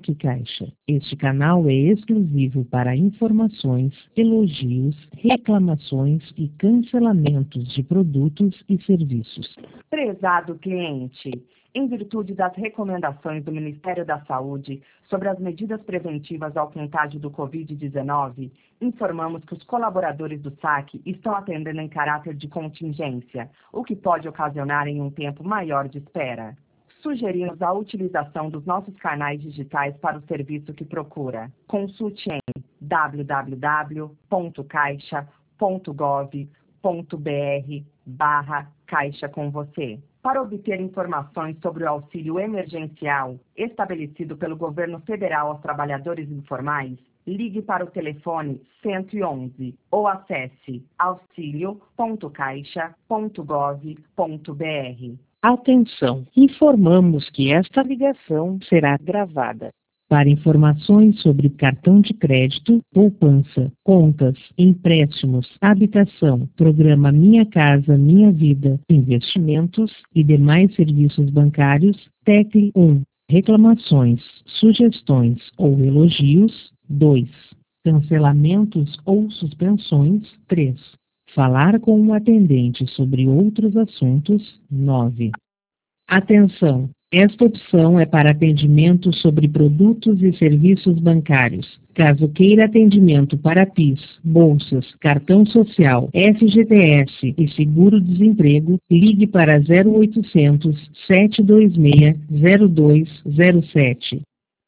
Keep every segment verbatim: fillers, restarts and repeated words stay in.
Atendimento Caixa. Este canal é exclusivo para informações, elogios, reclamações e cancelamentos de produtos e serviços. Prezado cliente, em virtude das recomendações do Ministério da Saúde sobre as medidas preventivas ao contágio do covid dezenove, informamos que os colaboradores do saque estão atendendo em caráter de contingência, o que pode ocasionar em um tempo maior de espera. Sugerimos a utilização dos nossos canais digitais para o serviço que procura. Consulte em w w w ponto caixa ponto gov ponto br barra Caixa com você. Para obter informações sobre o auxílio emergencial estabelecido pelo governo federal aos trabalhadores informais, ligue para o telefone cento e onze ou acesse auxilio ponto caixa ponto gov ponto br. Atenção! Informamos que esta ligação será gravada. Para informações sobre cartão de crédito, poupança, contas, empréstimos, habitação, programa Minha Casa Minha Vida, investimentos e demais serviços bancários, tecle um. Reclamações, sugestões ou elogios, dois. Cancelamentos ou suspensões, três. Falar com um atendente sobre outros assuntos, nove. Atenção! Esta opção é para atendimento sobre produtos e serviços bancários. Caso queira atendimento para PIS, bolsas, cartão social, F G T S e seguro-desemprego, ligue para zero oitocentos, sete dois seis, zero dois zero sete.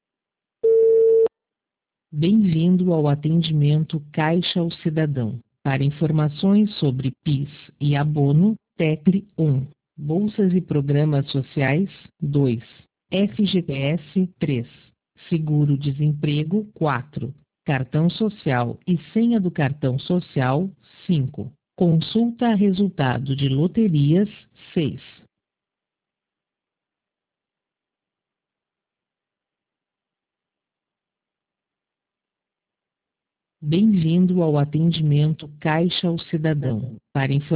Bem-vindo ao atendimento Caixa ao Cidadão. Para informações sobre PIS e abono, tecle um. Bolsas e programas sociais, dois. F G T S, três. Seguro-desemprego, quatro. Cartão social e senha do cartão social, cinco. Consulta a resultado de loterias, seis. Bem-vindo ao atendimento Caixa ao Cidadão. Para informações